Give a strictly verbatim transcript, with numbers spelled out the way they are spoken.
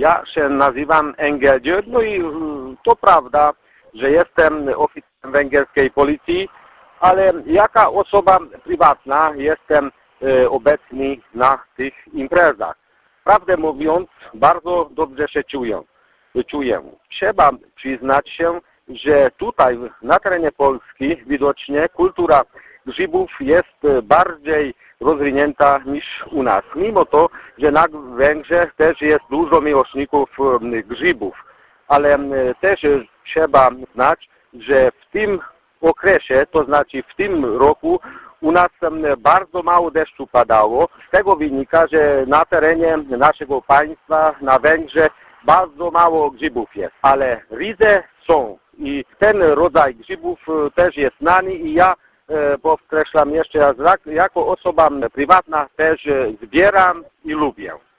Ja się nazywam Engeldzior, no i to prawda, że jestem oficerem węgierskiej policji, ale jaka osoba prywatna jestem obecny na tych imprezach. Prawdę mówiąc, bardzo dobrze się czuję. czuję. Trzeba przyznać się, że tutaj na terenie Polski widocznie kultura grzybów jest bardziej rozwinięta niż u nas. Mimo to, że na Węgrzech też jest dużo miłośników grzybów, ale też trzeba znać, że w tym okresie, to znaczy w tym roku u nas bardzo mało deszczu padało. Z tego wynika, że na terenie naszego państwa, na Węgrzech, bardzo mało grzybów jest, ale rydze są i ten rodzaj grzybów też jest znany i ja e, podkreślam jeszcze raz, jako osoba prywatna też zbieram i lubię.